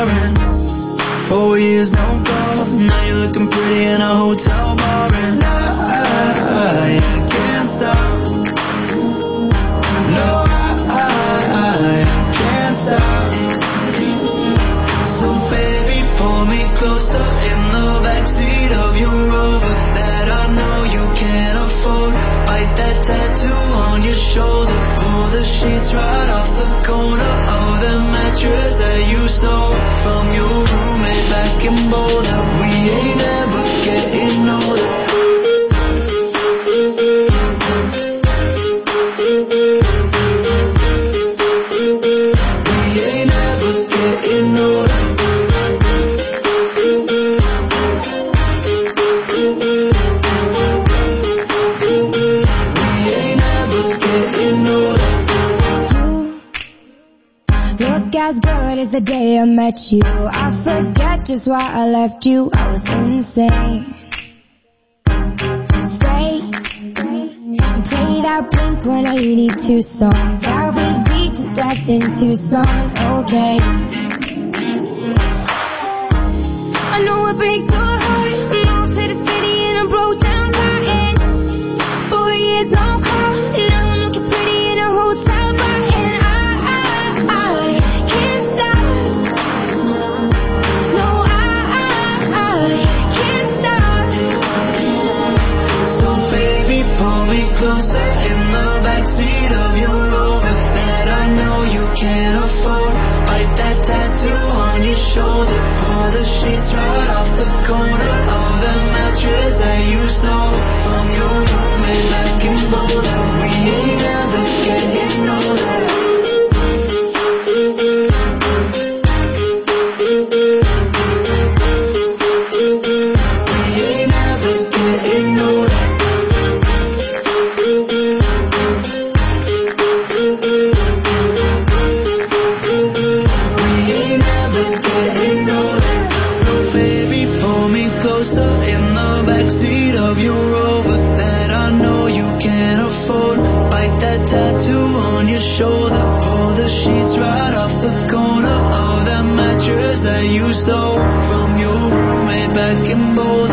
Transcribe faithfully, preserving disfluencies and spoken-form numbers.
Four years, no call. Now you're looking pretty in a hotel bar. And I, I, I can't stop. No, I, I, I can't stop. So baby, pull me closer in the backseat of your Rover that I know you can't afford. Bite that tattoo on your shoulder. Pull the sheets right off the corner of the mattress that you stole from your roommate back in Boulder. We ain't never getting older. We ain't never getting older. Look as good as the day I met you. I forget just why I left you. I was insane. Stay and play that Blink one eighty-two song that we beat to death in Tucson. Okay, I know it breaks your heart. I'm off to the city and I broke down crying. Four years no call. Now I'm looking pretty in a hotel bar. And I closer in the backseat of your Rover that I know you can't afford. Bite that tattoo on your shoulder. Pull the sheets right off the corner of the mattress that you stole from your roommate back in Boulder. We ain't never getting older. In the backseat of your Rover that I know you can't afford. Bite that tattoo on your shoulder. Pull the sheets right off the corner of that mattress that you stole from your roommate back in Boulder.